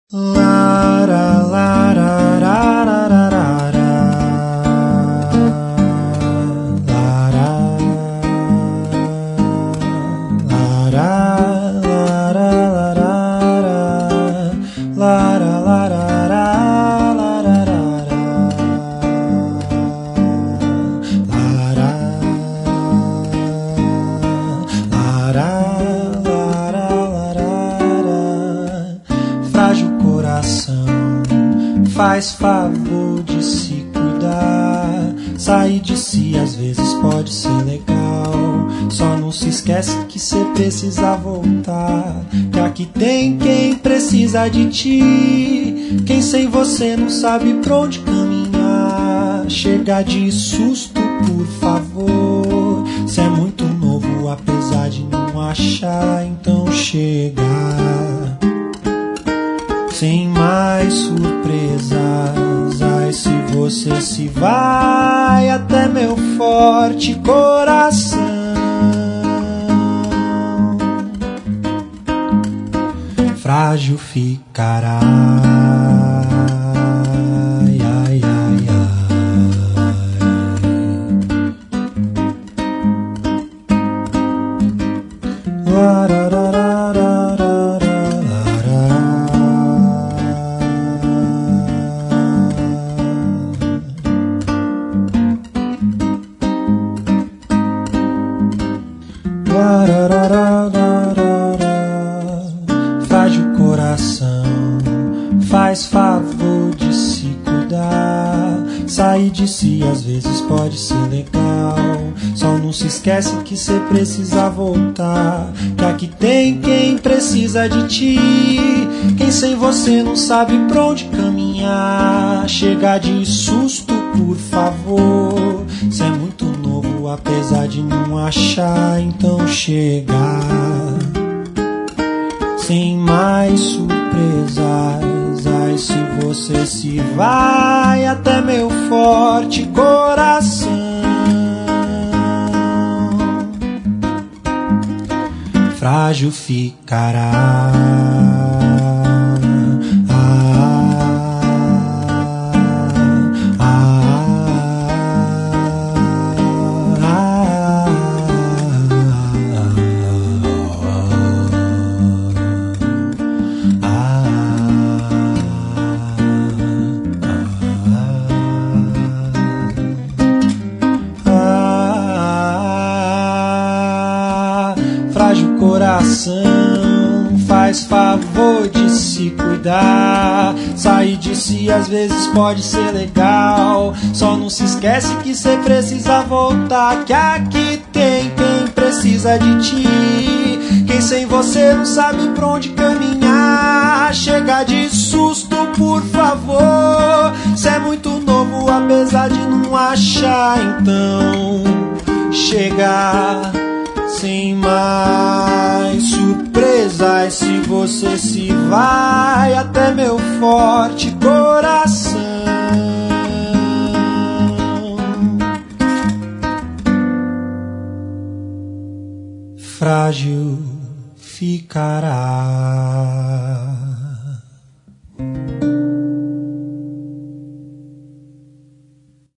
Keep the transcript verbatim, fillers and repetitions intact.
Lara, lara, lara, lara, frágil coração, faz favor de se cuidar. Sair de si às vezes pode ser legal, só não se esquece que cê precisa voltar. Que aqui tem quem precisa de ti, quem sem você não sabe pra onde caminhar. Chega de susto, por favor, cê é muito novo apesar de não achar, então chega. Sem mais surpresas, ai se você se vai até meu forte coração. Frágil ficará. Ai, ai, ai, ai. Larararara. Frágil coração, faz favor de se cuidar. Sair de si às vezes pode ser legal, só não se esquece que cê precisa voltar. Que aqui tem quem precisa de ti, quem sem você não sabe pra onde caminhar. Chega de susto, por favor, cê é muito novo apesar de não achar, então chega. Sem mais surpresas, ai se você se vai até meu forte coração. Frágil ficará. Frágil coração, faz favor de se cuidar. Sair de si às vezes pode ser legal, só não se esquece que cê precisa voltar. Que aqui tem quem precisa de ti, quem sem você não sabe pra onde caminhar. Chega de susto, por favor, cê é muito novo apesar de não achar, então chega. Sem mais surpresas, se você se vai até meu forte coração. Frágil ficará.